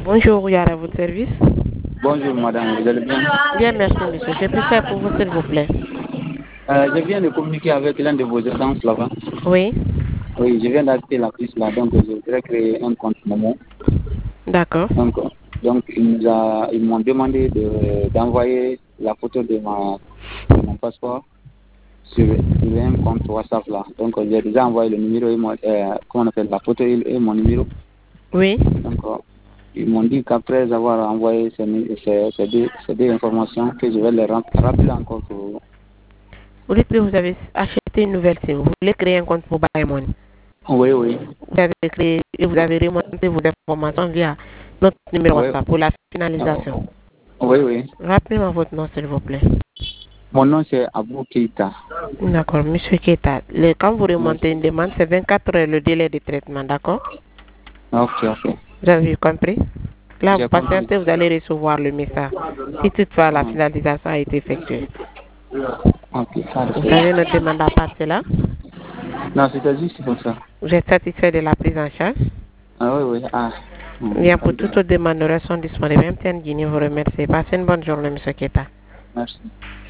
Bonjour, Yara, à votre service. Bonjour madame, vous allez bien? Bien, merci monsieur. Je peux faire pour vous, s'il vous plaît. Je viens de communiquer avec l'un de vos agences là-bas. Oui, Oui, je viens d'acheter la puce là, donc je voudrais créer un compte Momo. d'accord. Donc, ils m'ont demandé d'envoyer la photo de mon passeport sur un compte WhatsApp là. Donc j'ai déjà envoyé le numéro comment on appelle la photo et mon numéro. Oui. Donc ils m'ont dit qu'après avoir envoyé ces deux informations, que je vais les rappeler encore pour. Vous dites que vous avez acheté une nouvelle SIM. Vous voulez créer un compte Mobile Money. Oui, oui. Vous avez créé et vous avez remonté vos informations via notre numéro Oui, WhatsApp pour la finalisation. oui, oui. Rappelez-moi votre nom, s'il vous plaît. Mon nom c'est Abou Keita. D'accord, monsieur Keta. Quand vous Oui. remontez une demande, c'est 24 heures le délai de traitement, d'accord? Ok, ok. Vous avez compris? Là, vous J'ai compris. patientez, vous allez recevoir le message. Si toutefois la Hmm. finalisation a été effectuée. Ok, ça le Vous fait. avez notre demande à partir là? Non, c'était juste pour ça. Vous êtes satisfait de la prise en charge? Ah oui, oui. Ah. Bien, Ça pour me toute va. autre demande, nous restons disponibles. MTN Guinée vous remercie. Passez une bonne journée, monsieur Keta. Merci.